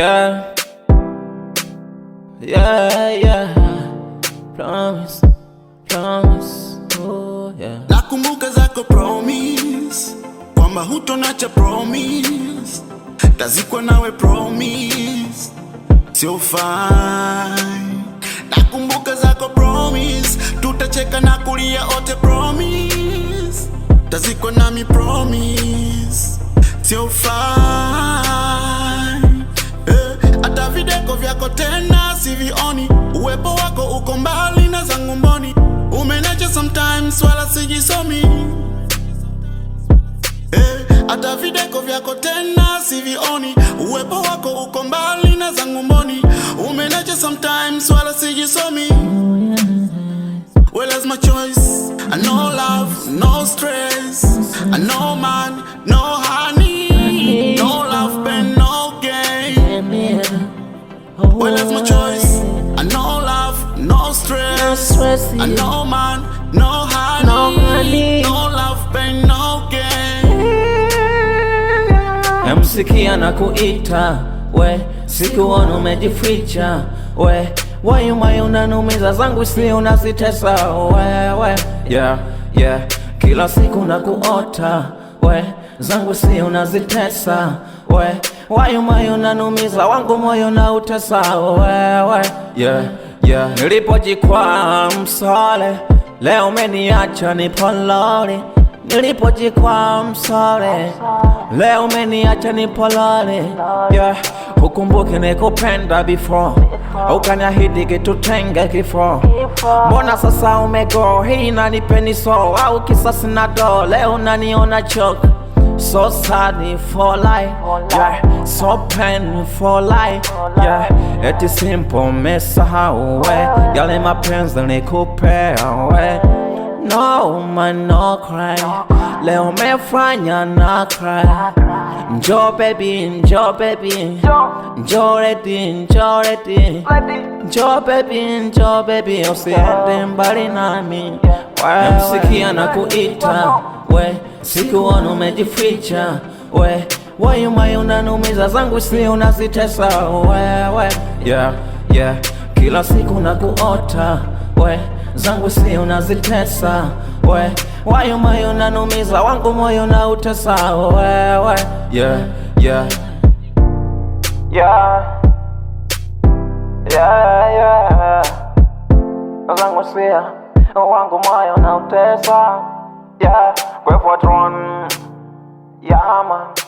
Yeah, yeah, yeah. Promise, promise, oh yeah. Nakumbuka zako promise kwamba hutonacha promise, tazikwa nawe promise, sio fine. Nakumbuka zako promise, tutacheka na kulia ote promise, tazikwa nami promise, sio fine. Hata videko vyako tena sivioni, uwepo wako uko mbali na zangu mboni, umenacha sometimes wala sijisomi. Hata videko vyako tena sivioni, uwepo wako uko mbali na zangu mboni, umenacha sometimes wala sijisomi. Well, that's my choice. I know love, no stress. I know man, no honey. No love, pain, no gain. Well, that's my choice. I know love, no stress. I know man, no honey. No love, pain, no gain. Namsikia na kuita we, sikuona umejificha we, wayuma unanumiza zangu si unazitesa we, yeah, yeah. Kila siku na kuota we, zangu si unazitesa we, wayuma unanumiza wangu moyo na utesa we, yeah, yeah. Nilipojikwaa msole, leo umeniacha nipolole. Nilipojikwaa msole, leo umeniacha nipolole, yeah. Ukumbuke nikupenda before, ukaniahidi kitutenge kifo. Mbona sasa umego, hii inanipeni so, au kisasi na do, leo unaniona choke. So sad for life, yeah. So pain for life, yeah. Eti simple mesahau we, yale mapenzi nikupea we. No man, no cry. Leo mefanya na cry. Njoo baby, njoo baby. Njoo ready, njoo ready. Njoo baby, njoo baby. Usiende mbali nami. Namsikia na kuita we, sikuona umejificha we, wayuma unanumiza zangu si unazitesa we, yeah, yeah. Kila siku na kuota we, zangu si unazitesa we, wayuma unanumiza wangu moyo na utesa we, yeah, yeah. Yeah, yeah, yeah. Zangu si wangu moyo na utesa, yeah. Kwe for tron, yeah man.